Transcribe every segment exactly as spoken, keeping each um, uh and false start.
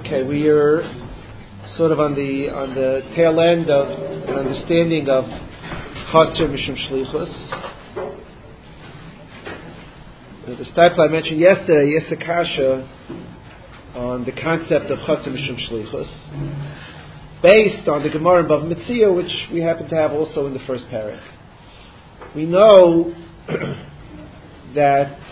Okay, we are sort of on the on the tail end of an understanding of Chatzar Mishum Shlichus. The stipler I mentioned yesterday, Yisakasha, on the concept of Chatzar Mishum Shlichus, based on the Gemara in Bava Metzia, which we happen to have also in the first parak. We know that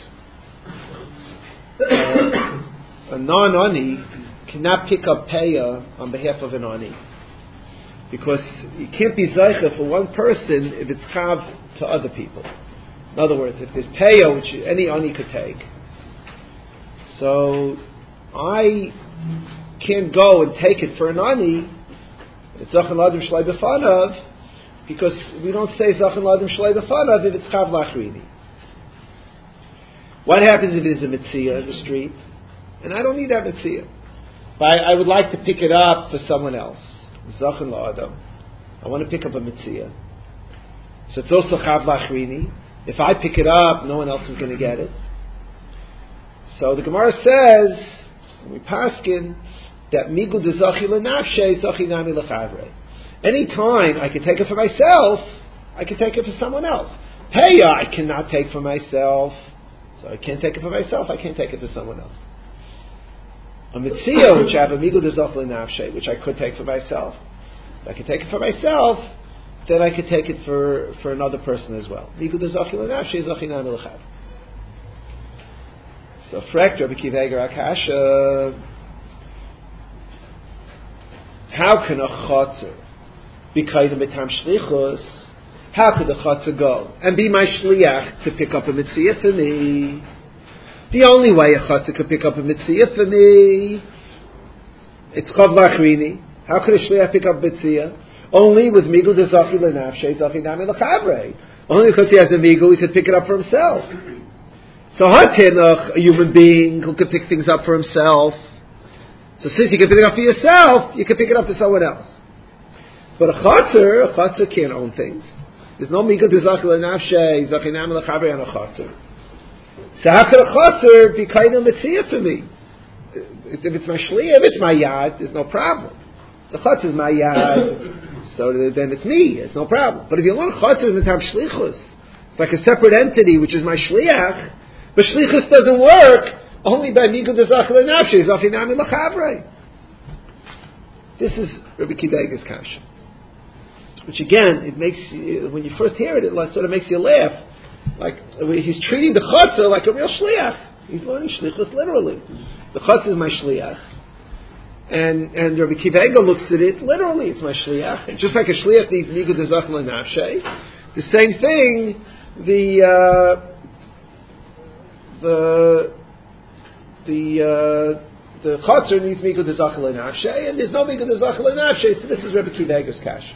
uh, a non-ani cannot pick up payah on behalf of an ani, because you can't be zeicha for one person if it's chav to other people. In other words, if there's payah which any ani could take, so I can't go and take it for an ani. It's zachan ladim shlei b'fanav, because we don't say zachan ladim shlei b'fanav if it's chav lachrini. What happens if there's a mitzvah in the street, and I don't need that mitzvah, but I, I would like to pick it up for someone else? Zachan la'adam. I want to pick up a mitzvah, so it's also chav lachrini. If I pick it up, no one else is going to get it. So the Gemara says, we paskin, that migu de zachi lenafshe zachi nami lechavrei. Any time I can take it for myself, I can take it for someone else. Payah I cannot take for myself, so I can't take it for myself. I can't take it for someone else. A mitzvah which I have a migu de zachi lenafshe, which I could take for myself, if I can take it for myself, then I could take it for, for another person as well. Migu de zachi lenafshe zachi nami lechavrei. So frekt Rabbi Akiva Eiger Akasha. How can a chatzar be kaidem b'tam shlichus? How could a chatzar go and be my shliach to pick up a mitzvah for me? The only way a chatzar could pick up a mitzvah for me, it's chav lachrini. How could a shliach pick up a mitzvah? Only with migu de zachi lenafshe zachi nami lechavrei. Only because he has a migu, he could pick it up for himself. So hatinach, a human being who could pick things up for himself. So since you can pick it up for yourself, you can pick it up for someone else. But a chatzar, a chatzar can't own things. There's no migu de zachi lenafshe zachi nami lechavrei on a chatzar. So how could a chatzar be kaidem mitzvah for me? If it's my shliach, if it's my yad, there's no problem. The chatzar is my yad, so then it's me. It's no problem. But if you want a chatzar to have shlichus, it's like a separate entity which is my shliach, but shlichus doesn't work only by migu de zachi lenafshe zachi nami lechavrei. This is Rabbi Akiva Eiger's kasha, which again, it makes you, when you first hear it, it sort of makes you laugh. Like he's treating the chatzar like a real shliach. He's learning shlichus literally. The chatzar is my shliach, and and Rabbi Akiva Eiger looks at it literally. It's my shliach, and just like a shliach needs migu de zachi lenafshe, the same thing. The uh, the the uh, the chatzar needs migu de zachi lenafshe, and there's no migu de zachi lenafshe. So this is Rabbi Akiva Eiger's kash.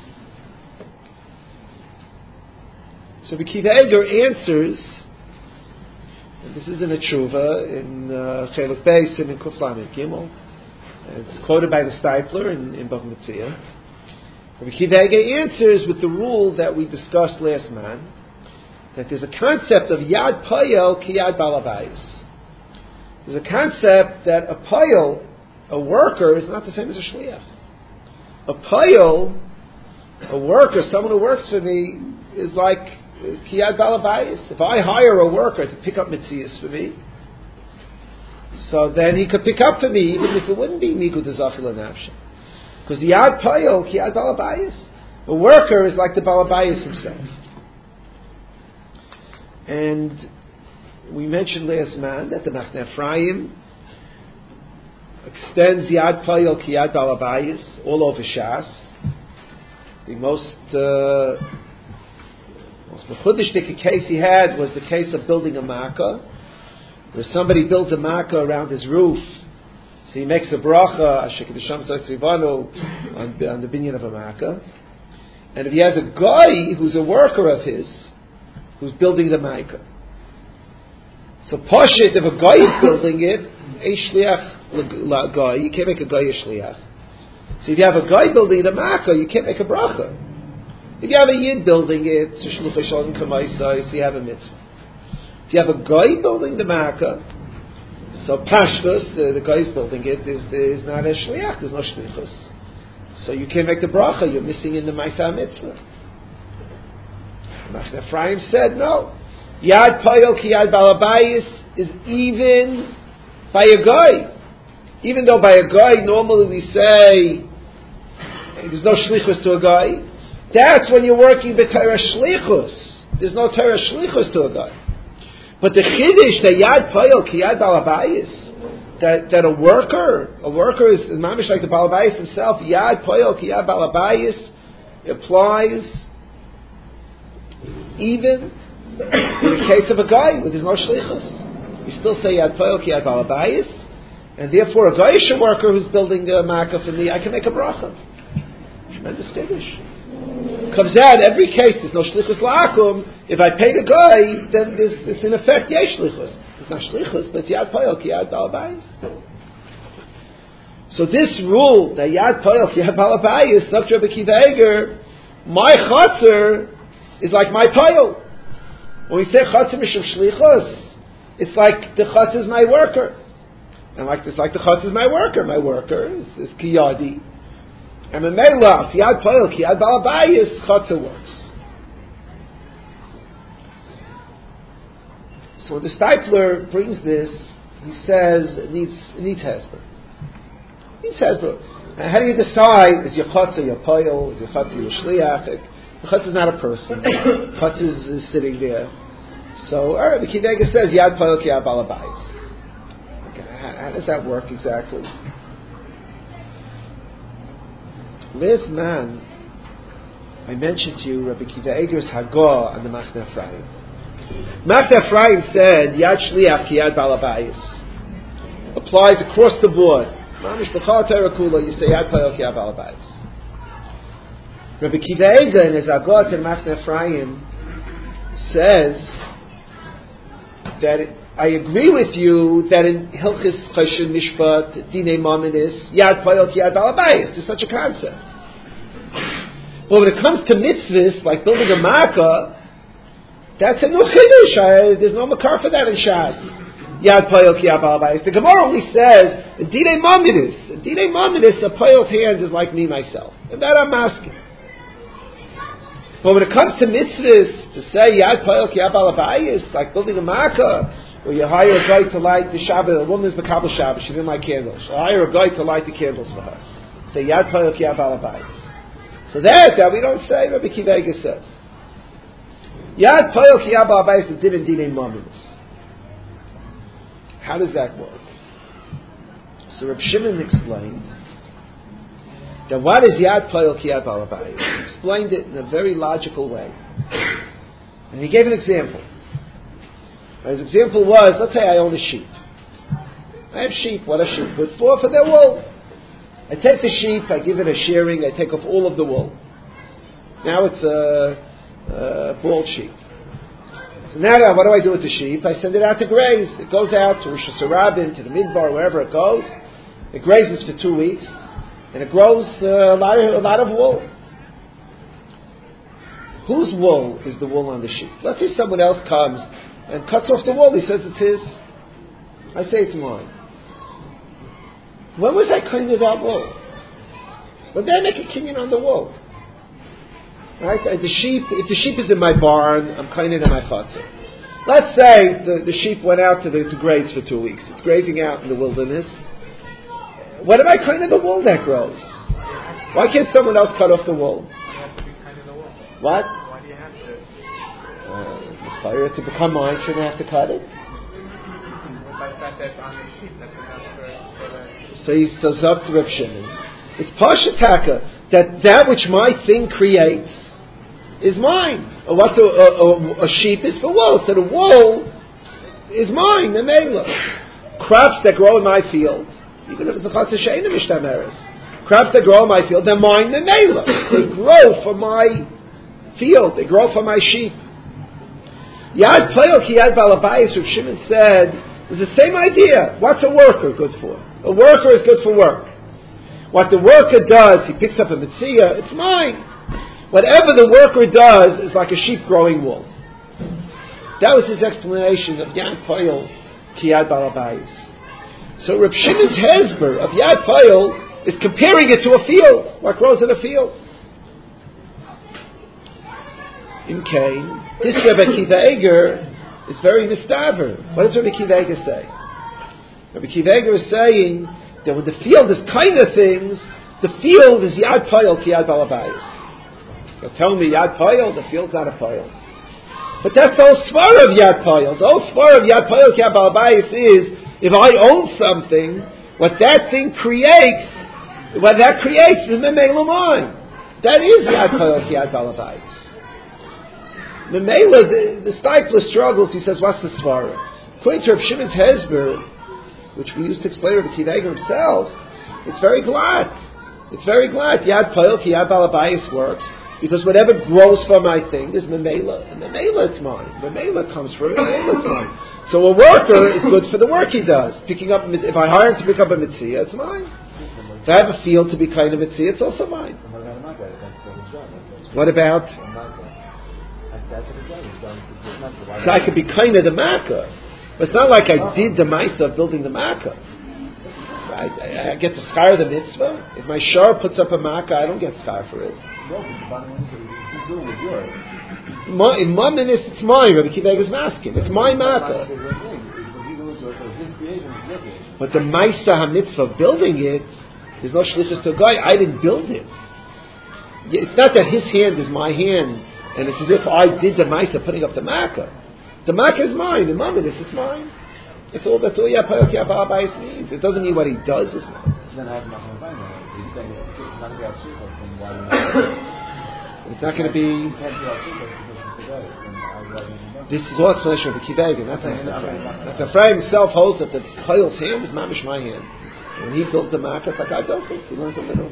So Rabbi Akiva Eiger answers, and this is in a tshuva in Chelek Beis and in Kuf Lamed Gimel. It's quoted by the Stipler in, in Bava Metzia. Rabbi Akiva Eiger answers with the rule that we discussed last month, that there's a concept of yad payel ki yad balabayis. There's a concept that a payel, a worker, is not the same as a shliach. A payel, a worker, someone who works for me, is like ki yad balabayis. If I hire a worker to pick up mitzvahs for me, so then he could pick up for me, even if it wouldn't be migu de zachi lenafshe. Because the yad payel ki yad balabayis, a worker is like the balabayis himself. And we mentioned last month that the Machne Ephraim extends Yad Payel Ki Yad Balabayis all over Shas. The most uh, most mechudishtik case he had was the case of building a makkah, where somebody builds a makkah around his roof. So he makes a bracha Asher Kedisham Tzivanu on on the binyan of a makkah. And if he has a guy who's a worker of his, who's building the makkah. So Pashit, if a guy is building it, a shliach guy, you can't make a guy a shliach. So if you have a guy building the makkah, you can't make a bracha. If you have a yid building it, so shluchei shalom kamaisai, so you have a mitzvah. If you have a guy building the makkah, So Pashtus, the, the guy who's building it, is, is not a shliach. There's no shlichus. So you can't make the bracha. You're missing in the Ma'aseh Mitzvah. Machne Ephraim said no. Yad Payil ki Yad Balabayis is even by a guy. Even though by a guy normally we say there's no shlichus to a guy. That's when you're working b'Torah shlichus. There's no Torah shlichus to a guy. But the chiddush that Yad Payil ki Yad Balabayis, that that a worker, a worker is mamish like the Balabayis himself. Yad Payil ki Yad Balabayis applies even in the case of a guy where there's no shlichus. You still say Yad Payil ki Yad Balabayis, and therefore a Goyish worker who's building a makkah for me, I can make a bracha. Tremendous chiddush. Comes out every case there's no shlichus la'akum. If I pay the guy, then there's, it's in effect yesh shlichus. It's not shlichus, but it's Yad Payil ki Yad Balabayis. So this rule that Yad Payil ki Yad Balabayis, Dr. Rabbi Akiva Eiger, my chotzer is like my payil. When we say chotzer mishum shlichus, it's like the chotzer is my worker, and like it's like the chotzer is my worker. My worker is, is kiyadi. And in Meilach, Yad Payil ki Yad Balabayis, chotzer works. So when the Stipler brings this, he says it needs it needs hesber. It needs hesber. And how do you decide, is your chotzer your payil, is your chotzer your shliach? The chotzer is not a person. The chotzer is, is sitting there. So, all right, the Akiva Eiger says Yad Payil ki Yad Balabayis. Okay, how, how does that work exactly? Last man, I mentioned to you Rabbi Akiva Eiger's Hagah on the Machne Ephraim. Machne Ephraim said Yad Shliach ki Yad Balabayis applies across the board. Mamish b'chol Torah kula, you say Yad Payil ki Yad Balabayis. Rabbi Akiva Eiger in his Hagah to Machne Ephraim says that it, I agree with you that in Hilchis Choshen Mishpat Dinei Maminis Yad Payil ki Yad Balabayis, there's such a concept. But when it comes to mitzvahs like building a makkah, that's a new chiddush. I, there's no makar for that in Shas. Yad Payil ki Yad Balabayis. The Gemara only says Dinei Maminis. Dinei Maminis, a payil's hand is like me myself, and that I'm asking. But when it comes to mitzvahs, to say Yad Payil ki Yad Balabayis, like building a makkah, where you hire a guy to light the Shabbat, a woman's Makabel Shabbat, she didn't light candles. So hire a guy to light the candles for her. Say Yad Payil ki Yad Balabayis. So that, that we don't say, Rabbi Akiva Eiger says. Yad Payil ki Yad Balabayis is din dinei maminis. How does that work? So Reb Shimon explained that what is Yad Payil ki Yad Balabayis? He explained it in a very logical way. And he gave an example. His example was, let's say I own a sheep. I have sheep. What are sheep good for? For their wool. I take the sheep, I give it a shearing, I take off all of the wool. Now it's a, a bald sheep. So now what do I do with the sheep? I send it out to graze. It goes out to Rosh Hashanah, to the Midbar, wherever it goes. It grazes for two weeks, and it grows uh, a lot of, a lot of wool. Whose wool is the wool on the sheep? Let's say someone else comes and cuts off the wool. He says it's his. I say it's mine. When was I kind of that wool? When did I make a kinyan on the wool? Right? The sheep, if the sheep is in my barn, I'm kind of in my chutzah. Let's say the, the sheep went out to, the, to graze for two weeks. It's grazing out in the wilderness. What am I kind of the wool that grows? Why can't someone else cut off the wool? You have to be kind of the wool. What? Why do you have to? Uh, the fire to become mine, shouldn't I have to cut it? By the fact that it's on the sheep, that's enough for, for the... So he says up to Reb Shimon. It's Pashataka, that that which my thing creates is mine. Or what's a, a, a sheep is for wool. So the wool is mine, the Mela. Crops that grow in my field, even if it's a Chassid She'eina Mishtameres, crops that grow in my field, they're mine, the Mela. They grow for my field, they grow for my sheep. Yad Payil ki Yad Balabayis, Reb Shimon said, is the same idea. What's a worker good for? A worker is good for work. What the worker does, he picks up a mitzvah, it's mine. Whatever the worker does is like a sheep growing wool. That was his explanation of Yad Payil ki Yad Balabayis. So Reb Shimon's hesber of Yad Payil is comparing it to a field, what grows in a field. In Cain, this Rebbe Akiva Eiger is very mistaver. What does Rebbe Akiva Eiger say? Rebbe Akiva Eiger is saying that when the field is kind of things, the field is Yad Payil ki Yad Balabayis. You'll tell me Yad Payil, the field's not a Payil. But that's the whole svara of Yad Payil. The whole svara of Yad Payil ki Yad Balabayis is, if I own something, what that thing creates, what that creates is Memela mine. That is Yad Payil ki Yad Balabayis. Memela, the, the Steipler struggles, he says, what's the svara? According to Reb Shimon's hesber, which we used to explain to Akiva Eiger himself, it's very glad. It's very glad. Yad Payil ki Yad Balabayis works because whatever grows from my thing is Memela. And Memela it's mine. Memela comes from it. Memela it's mine. So a worker is good for the work he does. Picking up, if I hire him to pick up a mitzvah, it's mine. If I have a field to be kind of mitzvah, it's also mine. What about? So I could be kind of the makkah. But it's not like I did the ma'isa of building the makkah. Right? I, I get the schar of the mitzvah. If my shar puts up a makkah, I don't get schar for it. In my minutes, it's mine. Rabbi Akiva Eiger is masking. It's my makkah. But the ma'isa ha-mitzvah of building it, there's no shlichus to a guy. I didn't build it. It's not that his hand is my hand, and it's as if I did the ma'isa putting up the makkah. The makkah is mine. In my minutes, it's mine. It's all that's all Yad Payil ki Yad Balabayis means. It doesn't mean what he does is mine. It's not going to be. This is all explanation of the Akiva Eiger. That's That's Ephraim himself holds that the Payil's hand is mamish my hand. When he builds a makkah, it's like I built it. He learned a little.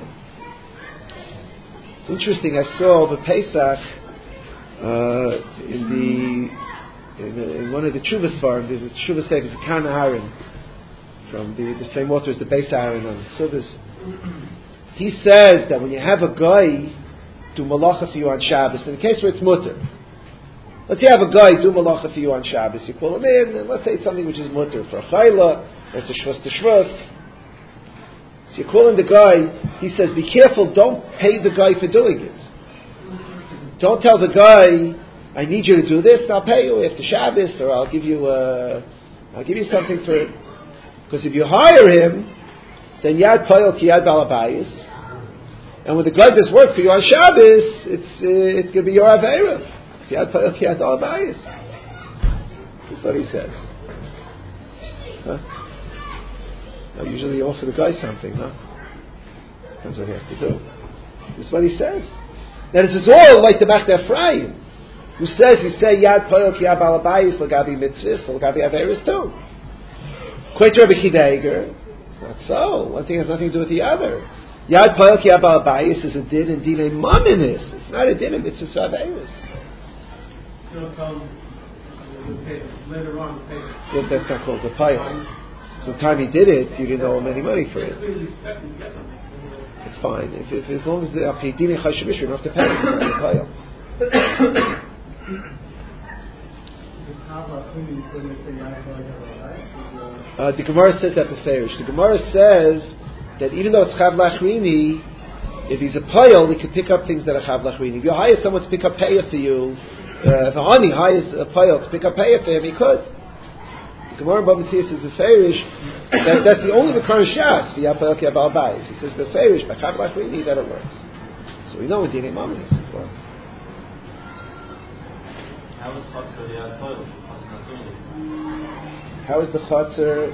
It's interesting. I saw over Pesach uh, in the. In, in one of the Tshuvah Svarim, there's a Tshuvah Sefer, it's a Kana Aaron, from the, the same author as the Beis Aaron on Sudas. He says that when you have a guy do malacha for you on Shabbos, in the case where it's mutter, let's say you have a guy do malacha for you on Shabbos, you call him in, and let's say it's something which is mutter, for a chayla, it's a shvus to shvus. So you call in the guy, he says, be careful, don't pay the guy for doing it. Don't tell the guy, I need you to do this, and I'll pay you after Shabbos, or I'll give you uh, I'll give you something for it. Because if you hire him, then Yad Payil ki Yad Balabayis, and when the guy does work for you on Shabbos, it's uh, it's going to be your Aveira. It's Yad Payil ki Yad Balabayis. That's what he says. Huh? Well, usually you offer the guy something, no? Depends what he has to do. That's what he says. Now this is all like the Machne Ephraim, who says, you say, Yad Payil ki Yad Balabayis, l'gabi mitzvahs, l'gabi averis too. Quite Rabbi Akiva Eiger, it's not so. One thing has nothing to do with the other. Yad Payil ki Yad Balabayis is a din and din a maminis. It's not a din of mitzvahs for averis. You don't tell him later on to pay. Well, that's not called the Payil. So the time he did it, you didn't owe him any money for it. It's fine. If, if as long as the Apidini Chashimish, you don't have to pay him for the Payil. Uh, the Gemara says that beferish. The Gemara says that even though it's chav lachrini, if he's a payil, he can pick up things that are chav lachrini. If you hire someone to pick up payah for you, uh, if a honey hires a payil to pick up payah for him, he could. The Gemara in Bava Metzia says beferish that that's the only Mekar Shas for Yad Payil ki Yad Balabayis. He says beferish by chav lachrini that it works. So we know in Dinei Maminis it works. How is Chatzar the Yad Payil? How is the Chatzar?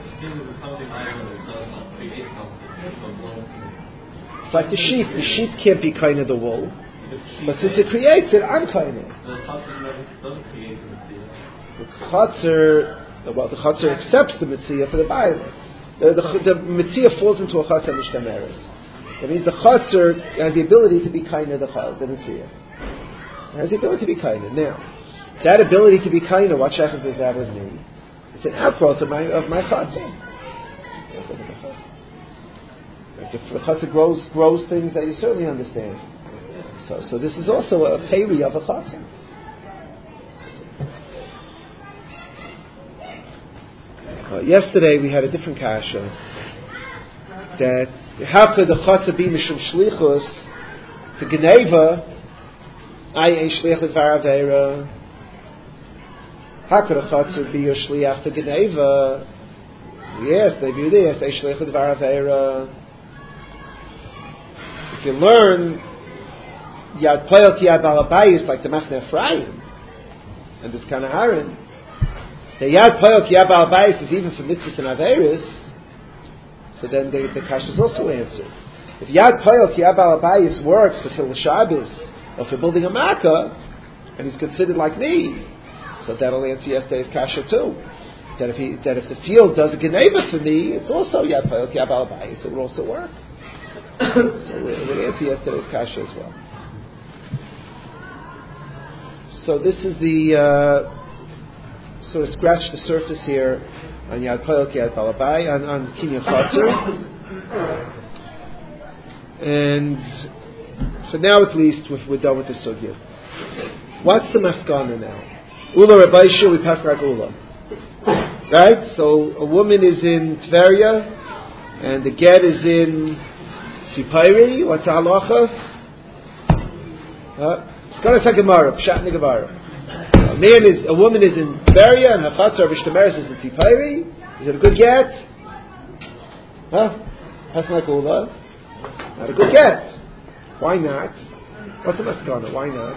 It's like the sheep. The sheep can't be kind of the wool. But since it creates it, I'm kind of. The Chatzar doesn't create the Mitzvah. The Chatzar, well, the Chatzar accepts the Mitzvah for the Bible. The, the, the Mitzvah falls into a Chatzar Mishtameres. That means the Chatzar has the ability to be kind of the, the Mitzvah. It has the ability to be kind of. Now, that ability to be kind of, what shaykhs does that with me? It's an outgrowth of my of my chatzah. The chatzah grows grows things that you certainly understand. So so this is also a peri of a chatzah. Uh, yesterday we had a different kasha. That how could the chatzah be mishum shlichus to Geneva? I ain't shliach l'dvar avera. How could a chatzah be a shliach to Geneva? Yes, they do this. They shliach l'dvar avera. If you learn Yad Poyel Ki Yad Balabayis like the Machne Ephraim and this kind of Haran, the Yad Poyel Ki Yad Balabayis is even for mitzvahs and averis. So then the, the kasha is also answered. If Yad Poyel Ki Yad Balabayis works for Chil Shabbos or for building a makkah, and he's considered like me, so that'll answer yesterday's kasha too. That if he, that if the field does a geneva for me, it's also Yad Poyel Ki Yad Balabayis. It will also work. So it would answer yesterday's kasha as well. So this is the uh, sort of scratch the surface here on Yad Poyel Ki Yad Balabai, on, on Kinyan Chatzar. And for now at least, we're, we're done with the sugya. What's the maskana now? Ula Rabbaisha, we pass like Ula. Right? So a woman is in Tveria, and the get is in Tzipayri. What's the halacha? Uh, it's going to say Gemara, Pshat in the Gemara. A man is, a woman is in Tveria, and her chatzar v'shtemeres is in Tzipayri. Is it a good get? Huh? That's like Ula. Not a good get. Why not? What's the maskana? Why not?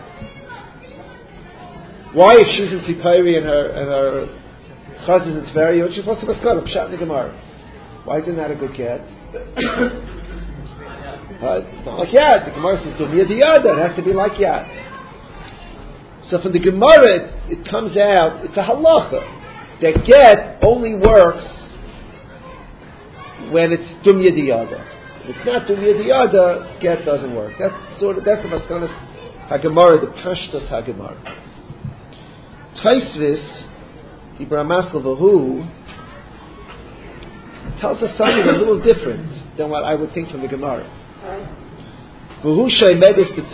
Why, if she's in Tzipayri and her and her chaz is in Tveria, what's the maskana? Pshat in the Gemara. Why isn't that a good get? Uh, it's not like Yad. The Gemara says Dumya Diyada. It has to be like Yad. So from the Gemara, it, it comes out, it's a halacha that get only works when it's Dumya Diyada. If it's not Dumya Diyada, get doesn't work. That's sort of, that's the Maskanas HaGemara, the Pashtus HaGemara. Taisvis, the Brahmaskal Vahu, tells us something a little different than what I would think from the Gemara. Dafka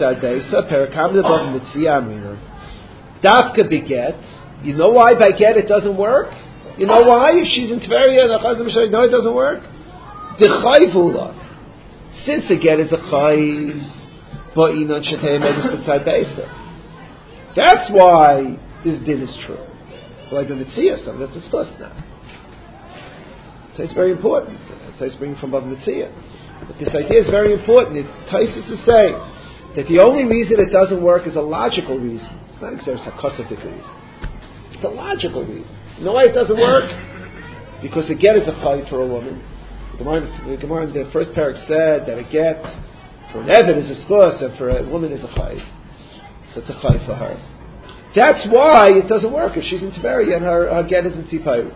beget. You know why by get it doesn't work? You know why? If she's in Tveria and Achazim Mishay, no, it doesn't work. D'chayvula. Since a get is a chayv, ba'inan shetei medis b'tzad beisa. That's why this din is true. Like the Mitzvah, something that's discussed now. It's very important. It's bringing from Bava Metzia. But this idea is very important. It entices to say that the only reason it doesn't work is a logical reason. It's not exactly a cosmetic reason. It's a logical reason. You know why it doesn't work? Because a get is a chayv for a woman. The Gemara, the Gemara in the first parak said that a get for an Eved is a schus and for a woman is a chayv. So it's a chayv for her. That's why it doesn't work if she's in Tveria and her, her get is in Tzipayru.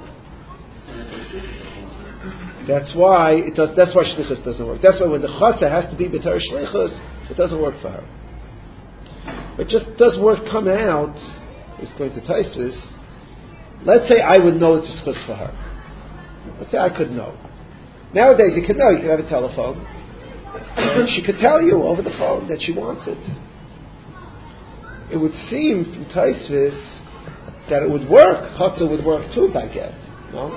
That's why it does. That's why shlichus doesn't work. That's why when the chatzah has to be b'tar shlichus, it doesn't work for her. But just does work come out? It's going to Taisvis. Let's say I would know it's a shlichus for her. Let's say I could know. Nowadays you could know. You could have a telephone, and she could tell you over the phone that she wants it. It would seem from Taisvis that it would work. Chatzah would work too by get. No.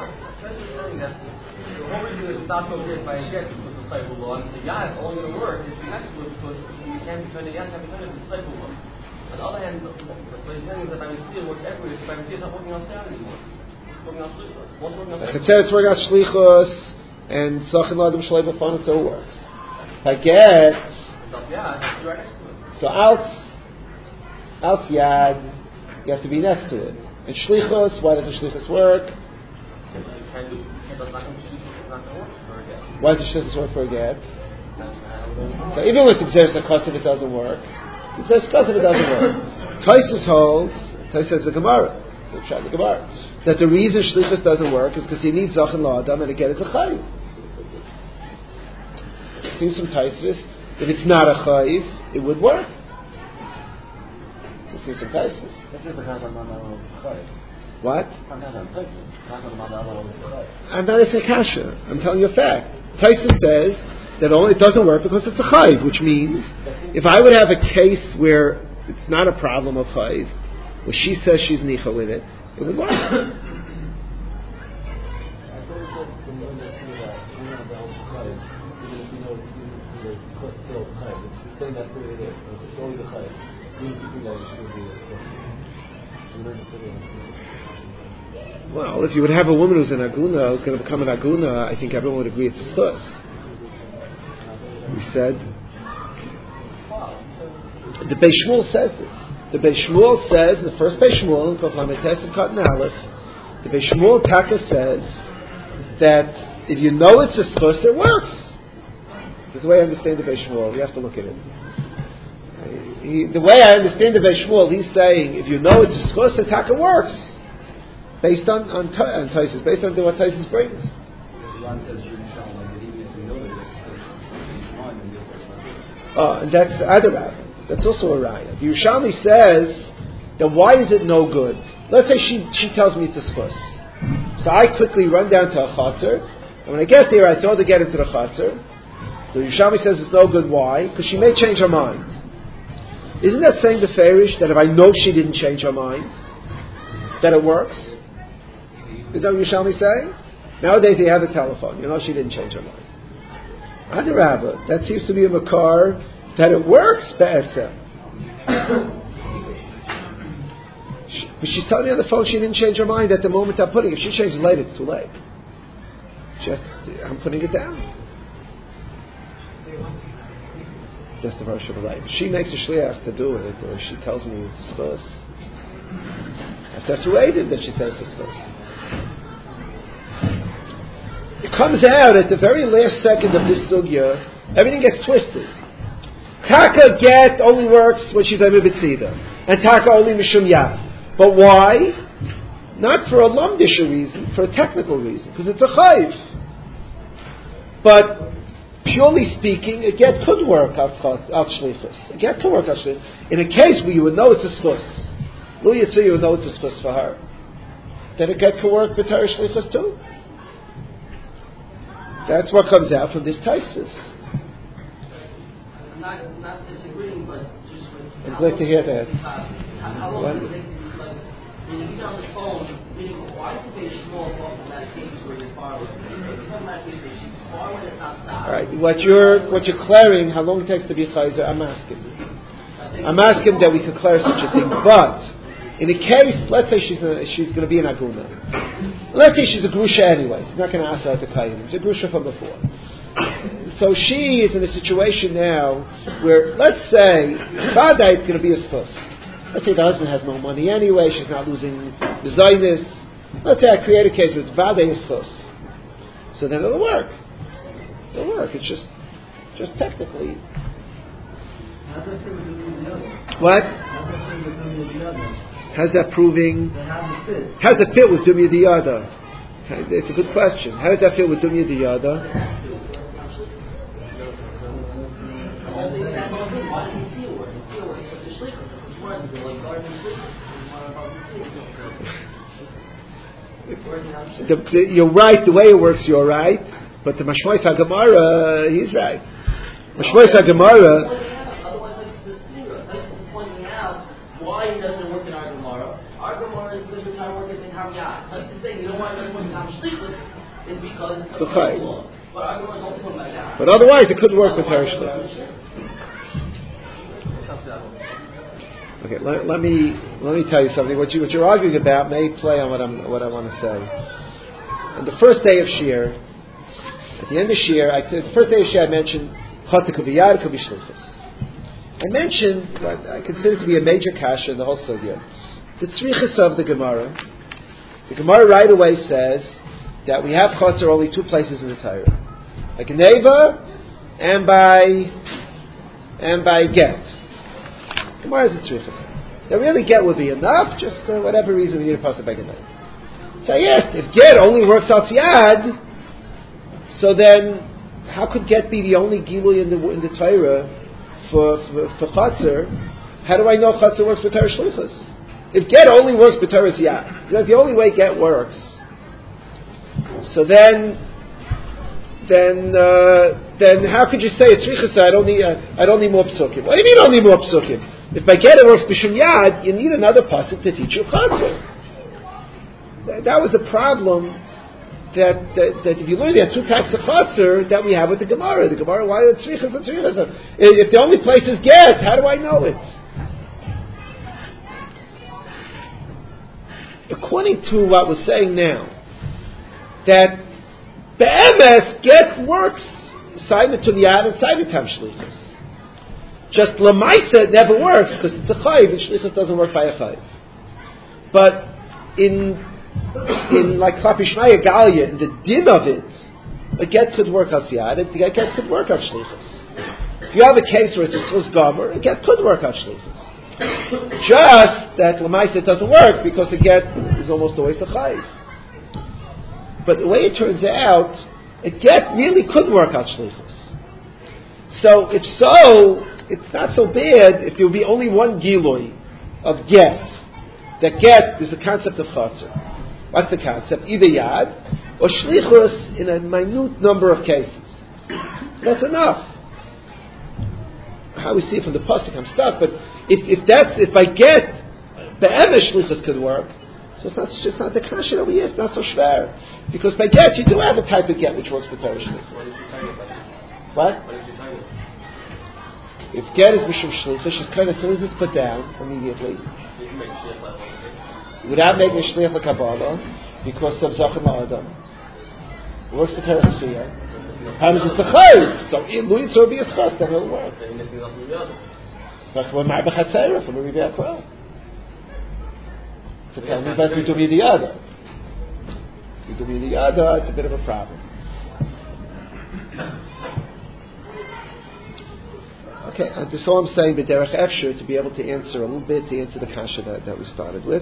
What we're doing is not going to get by a get because of Taibu law, and the Yad is only going to work if the next one because you can't be trying to Yad, can't be trying to Taibu law. On the other hand, what he's saying is that by Mitzvah, whatever it is, by Mitzvah is not working on Sarah anymore. It's working on Shlichus. What's working on Shlichus? It's working on Shlichus, and Zachin Ladam Shalei B'Fon, so it works. By get, so out, out Yad, you have to be next to it. And Shlichus, why does the Shlichus work? Why does the shlichus work for a get? So even with Xeris HaKos, if it doesnn't work, Xeris HaKos, if it doesn't work, Tosfos holds, Tosfos says the Gemara, the Gemara, that the reason shlichus doesn't work is because you need Zachin La'adam and a get is a chayiv. Seems from Tosfos, if it's not a chayiv, it would work. So it seems from Tosfos. What? I'm not a kasha. I'm telling you a fact. Taisa says that only it doesn't work because it's a chayv, which means if I would have a case where it's not a problem of chayv, where she says she's nicha with it, it would work. Well, if you would have a woman who's an aguna, who's going to become an aguna, I think everyone would agree it's a schus. We said, the Beis Shmuel says this. The Beis Shmuel says, the first Beis Shmuel, in Kof Lamed Tes and Katan Aleph, the Beis Shmuel Taka says that if you know it's a schus, it works. This is the way I understand the Beis Shmuel. You have to look at it. He, the way I understand the Beis Shmuel, he's saying if you know it's a schus, the Taka works. Based on on, on Taisus, based on what Taisus brings. Oh, and that's Adarab. That's also a raya. The Yerushalmi says that why is it no good? Let's say she she tells me it's a schus. So I quickly run down to a chatzar, and when I get there, I throw the get into the chatzar. The Yerushalmi says it's no good. Why? Because she may change her mind. Isn't that saying the Farish that if I know she didn't change her mind, that it works? Is that what Yerushalmi saying? Nowadays they have a telephone. You know she didn't change her mind. Adarabba, that seems to be a makar that it works be'etzem. But she's telling me on the phone she didn't change her mind at the moment I'm putting it. If she changes later, it's too late. Just, I'm putting it down. That's the verse of the life. She makes a shliach to do it, or she tells me it's a schus. I have to wait that she says it's a schus. It comes out at the very last second of this sugya, everything gets twisted. Taka get only works when she's a mitzvah, and taka only mishum yad. But why? Not for a lumdisha reason, for a technical reason, because it's a chayv. But purely speaking, a get could work out shlichus. A get could work out shlichus. In a case where you would know it's a schus, Lu Yitzur, you would know it's a schus for her, then a get could work b'tar shlichus too. That's what comes out from this Taisus. Not, not disagreeing, but just with... I'm glad to hear that. How long does it take, like, when you get on the phone, meaning, why is the Beis Shmuel talking in that case where you're far away? You're talking about case where she's far when it's not stopped. All right, what you're, what you're clearing, how long it takes to be chayzer, I'm asking. I'm asking that we could clear such a thing, but in a case, let's say she's a, she's going to be an aguna. Let's say she's a grusha anyway. She's not going to ask her to kayyim. She's a grusha from before. So she is in a situation now where, let's say, Vada is going to be a schus. Let's say the husband has no money anyway. She's not losing the zaynis. Let's say I create a case with Vada is schus. So then it'll work. It'll work. It's just, just technically. What? How's that proving? How does it fit with Dumya Diyada? It's a good question. How does that fit with Dumya Diyada? The, the, you're right, the way it works, you're right. But the Mashmois HaGemara, he's right. Mashmois HaGemara. Why it doesn't work in our Gemara? Our Gemara is because we're trying to work it in Hamyat. That's the thing. You know why it doesn't work in Ham Shlichus? Is because it's a law. But our Gemara is only talking about that. But otherwise, it could work with Her Shlichus. Okay, let, let me let me tell you something. What you what you're arguing about may play on what I'm what I want to say. On the first day of Shir, at the end of Shir, I, the first day of Shir, I mentioned Chatzah could be Yad, could be Shlichus. I mentioned what I consider to be a major kasha in the whole sugya, the tzrichus of the Gemara. The Gemara right away says that we have chatzar only two places in the Torah, by Geneva and by and by get. Gemara is a tzrichus. Now, really, get would be enough. Just for whatever reason, we need a pasuk by Geneva. So I asked, if get only works out yad, so then how could get be the only gilui in the in the Torah? For for, for chatzar, how do I know chatzar works for Torah shlichus? If get only works for Torah yad, that's the only way get works. So then, then uh, then how could you say it's tzrichus? I don't need uh, I don't need more psukim. What do you mean I don't need more psukim? If by get it works b'shum yad, you need another pasuk to teach you chatzar. That, that was the problem that, that, that if you learn there are two types of chatzar that we have with the Gemara. The Gemara, why are tzrichas and tzrichas? If the only place is get, how do I know it? According to what we're saying now, that be'emes get works Simon to the ad and Simon tam shlichus. Just lamaisa it never works because it's a chayiv and shlichus doesn't work by a chayiv. But in in like Klapi Shnaya Galia, in the din of it, a get could work on Siyad, a get could work on Shlichus. If you have a case where it's a Tzuz Gomer, a get could work on Shlichus. Just that Lamaisa it doesn't work because a get is almost always a Chayiv. But the way it turns out, a get really could work on Shlichus. So if so, it's not so bad if there would be only one Giloi of get. That get is the concept of Chatzar. What's the concept? Either Yad or Shlichus in a minute number of cases. That's enough. How we see it from the pasuk, I'm stuck. But if, if that's if I get be'emes Shlichus could work, so it's not it's not the kasha over here. It's not so schwer because by get you do have a type of get which works for Torah Shlichus. What? If get is mishum Shlichus, it's kind of as soon as it's put down immediately. Without making a shliach l'kabbalah, because of zachem ha'adam, it works for Teres Chiyah. Sometimes it's a chayiv, so in Louis will be a schos, then it'll work. But when my bechatzera from a ribei akwel, so tell me best we do midiyada. If we do midiyada, it's a bit of a problem. Okay, and this is all I'm saying, but derech efshir to be able to answer a little bit to answer the kasha that, that we started with.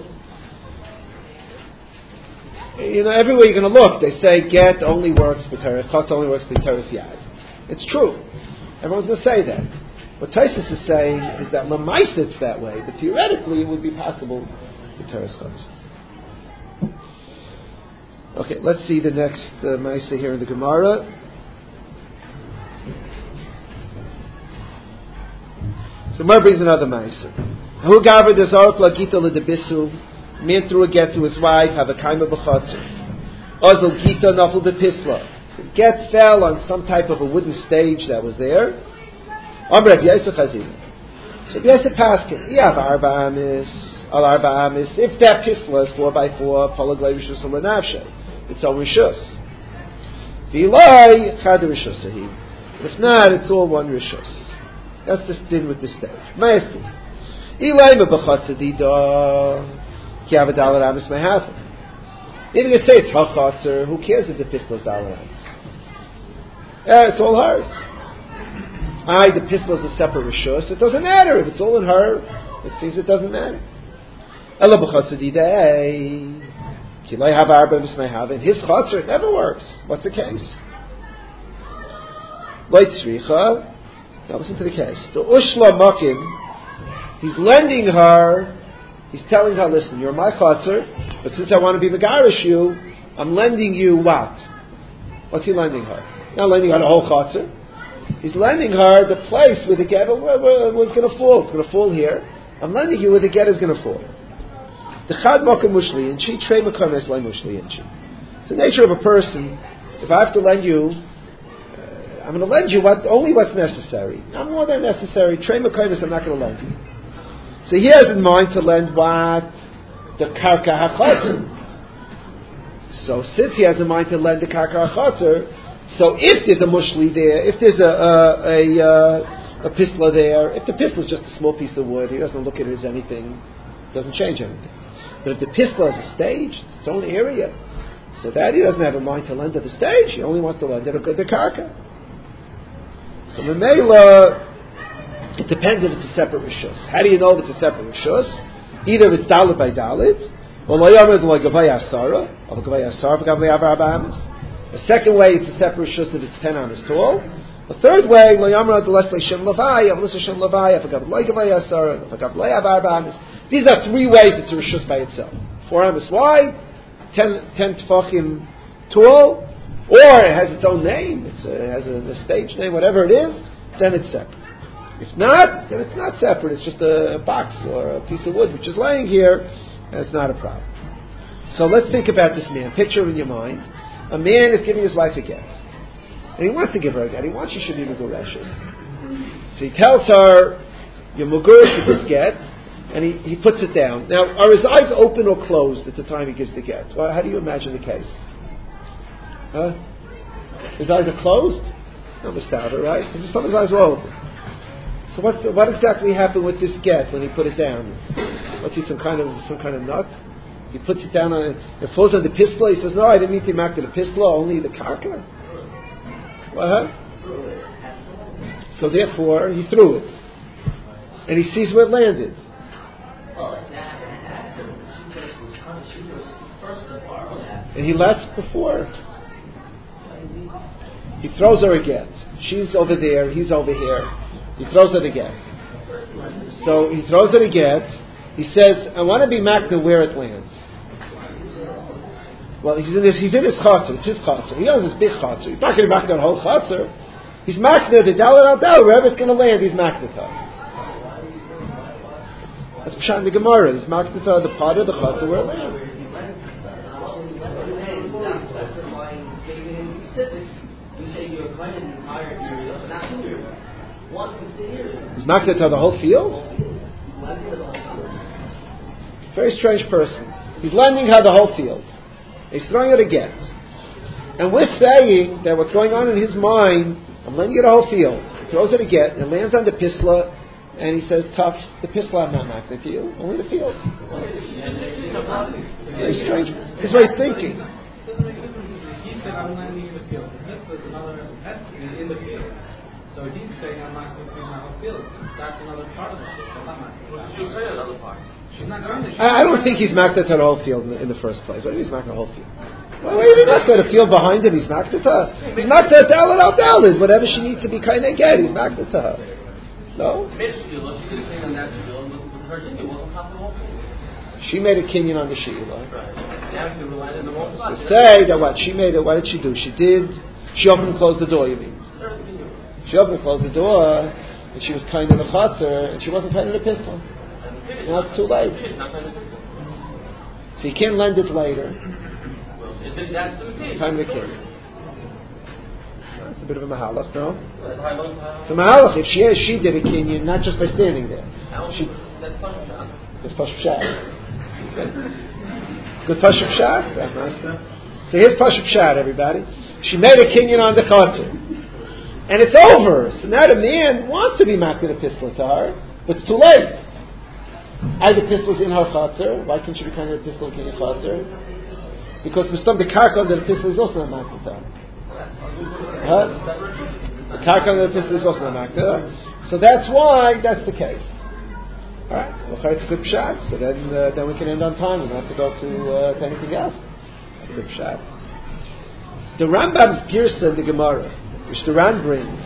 You know, everywhere you're going to look, they say get only works for Torah, chutz only works for Torah's yad. It's true. Everyone's going to say that. What Taisus is saying is that l'maisa it's that way, but theoretically it would be possible for Torah's chutz. Okay, let's see the next uh, maisa here in the Gemara. So Mar brings another maisa. Who gavra desarok lagita ledebisu. Man threw a get to his wife, have a kaima b'chatzir. Ozil gita nafel de pisla. The get fell on some type of a wooden stage that was there. Amr Rav Yosef Chazina. So Rav Yosef Paskin, Yav arba amis, al arba amis. If that pisla is four by four, polaglei rishus ulenavshe. It's all rishus. V'ilai chad rishus ahi. If not, it's all one rishus. That's the din with the stage. Ma'askin. Ilai me b'chatzir dida. Even if you say it's hachatzer, who cares if the pistol is dollar amis? Yeah, it's all hers. I, the pistol is a separate rishus. It doesn't matter if it's all in her. It seems it doesn't matter. Ela b'chatzer didei. Kilai have arba mismei. In his chatzer, it never works. What's the case? Loit tzricha. Now listen to the case. The ushla makim. He's lending her. He's telling her, listen, you're my chatzar, but since I want to be megarish you, I'm lending you what? What's he lending her? Not lending her the whole chatzar. He's lending her the place where the get was going to fall. It's going to fall here. I'm lending you where the get is going to fall. The chad makom mushli and she trei makom es lay mushli and she. It's the nature of a person. If I have to lend you, uh, I'm going to lend you what only what's necessary. Not more than necessary. Trei makom es I'm not going to lend you. So he has in mind to lend what? The karka hachotzer. So since he has in mind to lend the karka hachotzer, so if there's a mushli there, if there's a a, a, a pistla there, if the pistla is just a small piece of wood, he doesn't look at it as anything, it doesn't change anything. But if the pistla is a stage, it's its own area, so that he doesn't have in mind to lend at the stage, he only wants to lend at the karka. So Memela, it depends if it's a separate rishus. How do you know if it's a separate rishus? Either it's dalit by dalit, or lo yamed lo gavay asara, or gavay asara for gavay avar abamis. The second way, it's a separate rishus if it's ten amis tall. The third way, lo yamed lo les shem lavai, of les shem lavai, for gavay lo gavay asara, for gavay avar abamis. These are three ways it's a rishus by itself. Four amis wide, ten ten tefachim tall, or it has its own name. It's a, it has a, a stage name, whatever it is. Then it's separate. If not, then it's not separate. It's just a box or a piece of wood which is laying here, and it's not a problem. So let's think about this man. Picture in your mind. A man is giving his wife a get. And he wants to give her a get. He wants she should be Megureshus. So he tells her, you're Megurish with this get, and he, he puts it down. Now, are his eyes open or closed at the time he gives the get? Well, how do you imagine the case? Huh? His eyes are closed? Not Mustava, right? His eyes are open. So what, what exactly happened with this get when he put it down? What's he, some kind of some kind of nut? He puts it down on it, it falls on the pistol. He says, no, I didn't mean to mark the pistol, only the karka. What? So therefore, he threw it. And he sees where it landed. And he left before. He throws her a get. She's over there, he's over here. He throws her a get. So he throws her a get. He says, I want to be makna where it lands. Well, he's in his, he's in his chatzor. It's his chatzor. He owns his big chatzor. He's not going to be makna the whole chatzor. He's makna the dalet al dalet. Wherever it's going to land, he's makna to. That's pshat in the Gemara. He's makna to the part of the chatzor where it lands. You say you're kind of the entire area, but not two areas. One complete area. He's makna to the whole field? Very strange person. He's lending her the whole field. He's throwing her a get. And we're saying that what's going on in his mind, I'm lending you the whole field. He throws her a get, and it lands on the pisla, and he says, tough, the pisla I'm not makna to you, only the field. Very strange. This is what he's thinking. He said, I'm lending you the field. This was another entity in the field. So he's saying, I'm not going to my whole field. That's another part of the field. I'm not makna. She was saying another part. I, I don't think he's makna to the whole field in the, in the first place. What do you mean he's makna the whole field? Why well, is he makna the field behind him? He's makna to her. He's makna to dalet al dalet. Whatever she needs to be kind of get, he's makna to her. No? She made a kinyan on the sheila. So say that what she made it. What did she do? She did. She opened and closed the door. You mean? She opened and closed the door, and she was kind of the chatzor, and she wasn't kind of the pistol. Now it's too late. So you can't lend it later. Time of the king. That's a bit of a mahalach, no? It's a mahalach. If she she did a kinyan, not just by standing there. She, that's Pashup Shat. Good Pashup Shat? So here's Pashup Shat, everybody. She made a kinyan on the chatzor. And it's over. So now the man wants to be makna the pistol to her, but it's too late. Either pistol's in her chatzor. Why can't she be kind of a pistol in her chatzor? Because the karka under the pistol is also not makna to her. Huh? The karka under the pistol is also not makna. So that's why that's the case. All right. Well, it's a good shot. So then, uh, then we can end on time. We don't have to go to, uh, to anything else. That's a good shot. The Rambam's girsa in the Gemara, which the Ran brings,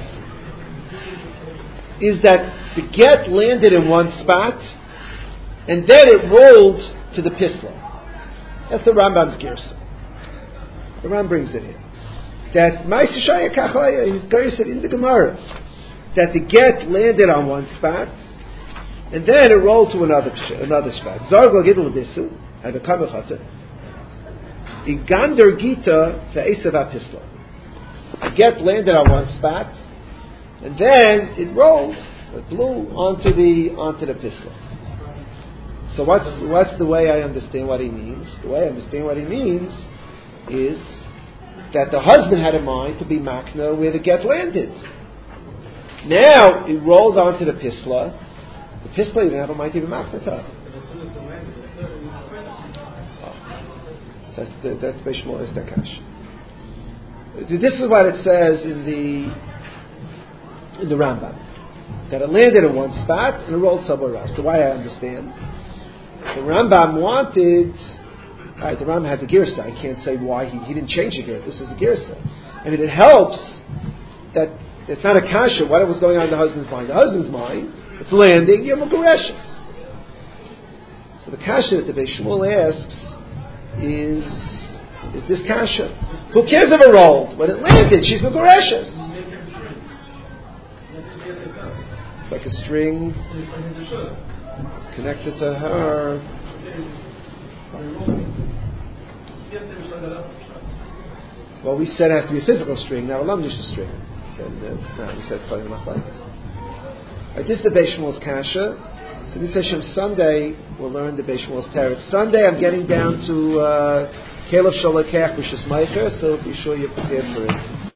is that the get landed in one spot, and then it rolled to the pisla. That's the Rambam's girsa. The Ram brings it in. That Ma'aseh Kachaya, his girsa in the Gemara, that the get landed on one spot, and then it rolled to another another spot. Zargo Gidl Disu, and the Kamachatza, Igander Gita Ve'esav Pisla. The get landed on one spot, and then it rolled, it blew onto the onto the pisla. So what's what's the way I understand what he means? The way I understand what he means is that the husband had in mind to be makna where the get landed. Now it rolled onto the pisla. The pisla didn't have a mind to be makna to. So that's that's Bishmol Estakash. This is what it says in the in the Rambam, that it landed in one spot and it rolled somewhere else. The way I understand, the Rambam wanted. All right, the Rambam had the girsa. I can't say why he, he didn't change the girsa. This is a girsa. I mean, it helps that it's not a kasha. What was going on in the husband's mind? The husband's mind, it's landing. You're Mugareshus. So the kasha that the Beis Shmuel asks is is this kasha? Who cares if it rolled? When it landed, she's Mugareshus. It's like a string. It's connected to her. Well, we said it has to be a physical string, now a lamnisha string. And uh, no, we said Kohen Machlaikas. Right, this is the Beis Shmuel's Kasha. So this Hashem Sunday we'll learn the Beis Shmuel's Teretz. Sunday I'm getting down to uh, Caleb Shalakach B'Shis Meicher, so be sure you're prepared for it.